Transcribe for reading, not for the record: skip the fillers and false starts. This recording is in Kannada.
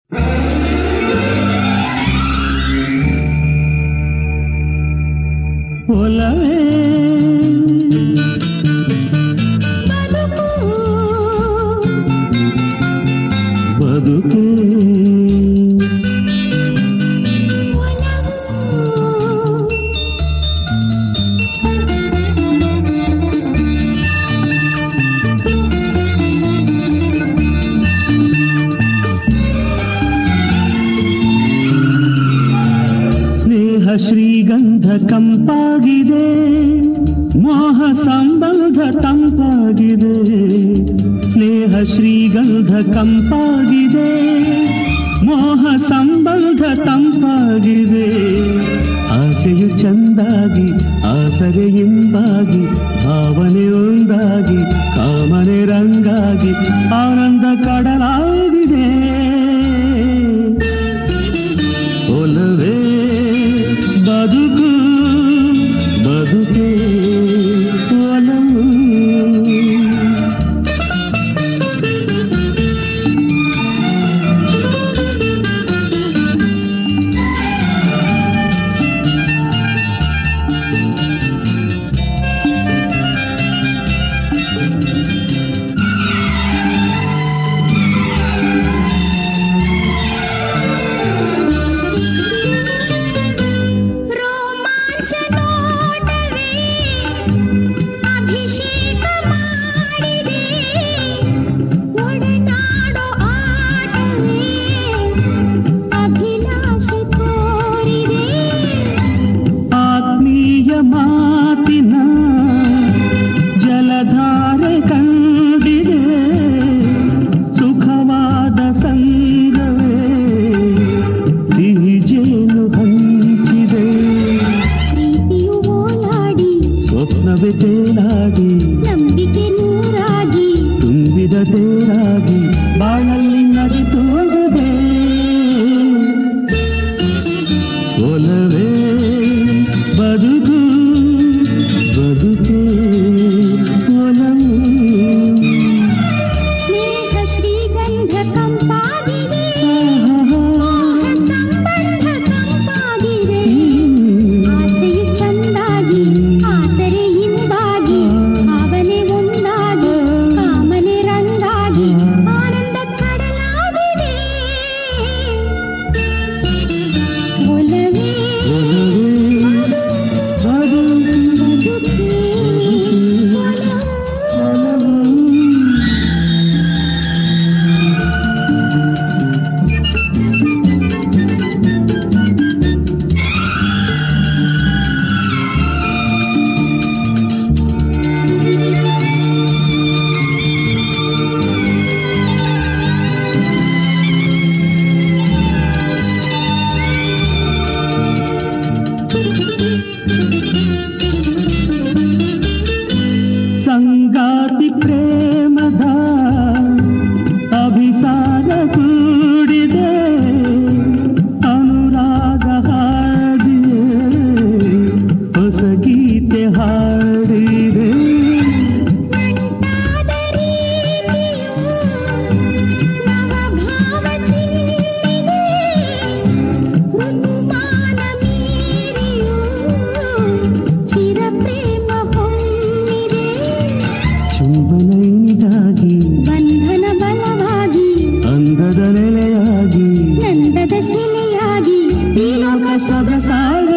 ಒಲವೇ ಬದುಕು ಸ್ನೇಹ ಶ್ರೀಗಂಧ ಕಂಪಾಗಿದೆ, ಮೋಹ ಸಂಬಂಧ ತಂಪಾಗಿದೆ. ಸ್ನೇಹ ಶ್ರೀಗಂಧ ಕಂಪಾಗಿದೆ, ಮೋಹ ಸಂಬಂಧ ತಂಪಾಗಿದೆ. ಆಸೆಯು ಚಂದಾಗಿ ಆಸರೆಯಿಂದಾಗಿ, ಭಾವನೆ ಒಂದಾಗಿ ಕಾಮನೆ ರಂಗಾಗಿ ಆನಂದ ಕಡಲಾಗಿದೆ. ಒಲವೇ ಬದುಕು ಬದುಕೆ ಒಲವು. ಮಾತಿನ ಜಲಧಾರೆ ಕಂಡಿದೆ, ಸುಖವಾದ ಸಂಗವೇ ಸಿಹಿ ಜೇನು ಹಂಚಿದೆ. ಪ್ರೀತಿಯು ಓಲಾಡಿ ಸ್ವಪ್ನವೇ ತೇಲಾಡಿ, ನಂಬಿಕೆ ನೂರಾಗಿ ತುಂಬಿದ ತೇರಾಗಿ ಬಾಳಲ್ಲಿ ನಡಿತು ಹೋಗಿದೆ. ಒಲವೇ ಬದುಕು ಬದುಕೆ ಒಲವು. ಸ್ನೇಹ ಶ್ರೀಗಂಧ ಕಂಪಾಗಿದೆ, ಮೋಹ ಸಂಬಂಧ ತಂಪಾಗಿದೆ. ಆಸೆಯು ಚಂದಾಗಿ ಆಸರೆಯಿಂದಾಗಿ, ಭಾವನೆ ಒಂದಾಗಿ ಕಾಮನೆ ರಂಗಾಗಿ ಆನಂದ ಕಡಲಾಗಿದೆ. ಒಲವೇ ಸಂಗಾತಿ ಪ್ರೇಮದ ಅಭಿಸಾರ ಕೂಡಿದೆ, ಅನುರಾಗ ಹಾಡಿದೆ, ಹೊಸ ಗೀತೆ ಹಾಡಿದೆ. ನಂಟಾದ ರೀತಿಯು ನವಭಾವ ಚಿನ್ನಿದೆ, ಋತುಮಾನ ಮೀರಿಯು ಚಿರ ಪ್ರೇಮ ಹೊಮ್ಮಿದೆ. ಚುಂಬನೈನಿಗಾಗಿ ಬಂಧನ ಬಲವಾಗಿ, ಅಂದದ ನೆಲೆಯಾಗಿ ನಂದದ ಸಿಲೆಯಾಗಿ ಈ ಲೋಕ ಸೊಗಸಾಗಿ